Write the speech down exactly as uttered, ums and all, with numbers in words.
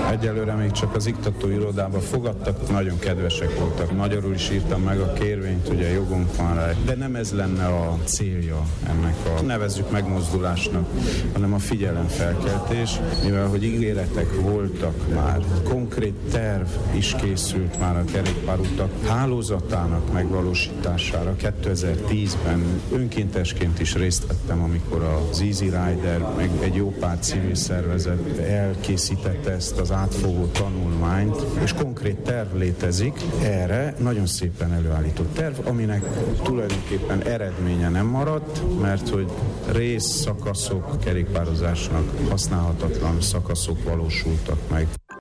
Egyelőre még csak az iktató irodában fogadtak, nagyon kedvesek voltak. Magyarul is írtam meg a kérvényt, ugye jogunk van rá. De nem ez lenne a célja ennek a, nevezzük megmozdulásnak, hanem a figyelemfelkeltés, mivel hogy ígéretek voltak már, konkrét terv is készült már a kerékpárutak hálózatának megvalósítására. kétezer-tízben önkéntesként is részt vettem, amikor az Easy Rider, meg egy jó pár civil szervezet elkészítette ezt az átfogó tanulmányt, és konkrét terv létezik erre, nagyon szépen előállított terv, aminek tulajdonképpen eredménye nem maradt, mert hogy rész szakaszok, kerékpározásnak használhatatlan szakaszok valósultak meg.